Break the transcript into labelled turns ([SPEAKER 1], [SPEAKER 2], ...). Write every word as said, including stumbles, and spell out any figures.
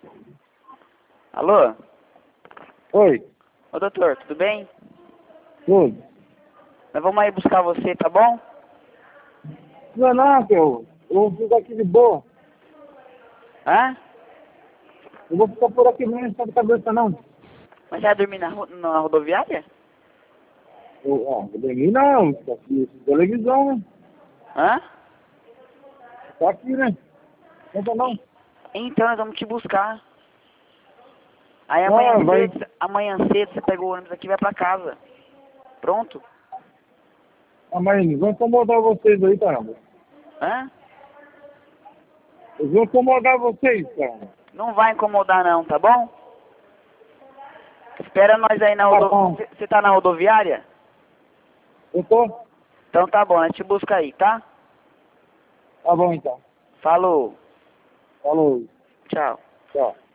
[SPEAKER 1] Alô?
[SPEAKER 2] Oi,
[SPEAKER 1] Ô doutor, tudo bem?
[SPEAKER 2] tudo.
[SPEAKER 1] Nós vamos aí buscar você, tá bom?
[SPEAKER 2] Não, não, eu, eu vou ficar aqui de boa.
[SPEAKER 1] Hã?
[SPEAKER 2] Eu vou ficar por aqui mesmo, não de cabeça não.
[SPEAKER 1] Mas você vai dormir na, ro- na rodoviária?
[SPEAKER 2] Eu, ó, vou dormir não, tá aqui, televisão, né?
[SPEAKER 1] Hã?
[SPEAKER 2] Tá aqui, né? Não, não.
[SPEAKER 1] Então nós vamos te buscar. Aí
[SPEAKER 2] Não,
[SPEAKER 1] amanhã
[SPEAKER 2] vai.
[SPEAKER 1] cedo, amanhã cedo você pega o ônibus aqui e vai pra casa. Pronto?
[SPEAKER 2] Ah, mas vou incomodar vocês aí, caramba.
[SPEAKER 1] Hã?
[SPEAKER 2] Eu vou incomodar vocês, caramba.
[SPEAKER 1] Não vai incomodar não, tá bom? Espera nós aí na
[SPEAKER 2] Tá
[SPEAKER 1] rodo...
[SPEAKER 2] bom.
[SPEAKER 1] Você tá na rodoviária?
[SPEAKER 2] Eu tô?
[SPEAKER 1] Então tá bom, nós te busca aí, tá?
[SPEAKER 2] Tá bom então.
[SPEAKER 1] Falou.
[SPEAKER 2] Falou.
[SPEAKER 1] Tchau.
[SPEAKER 2] Tchau.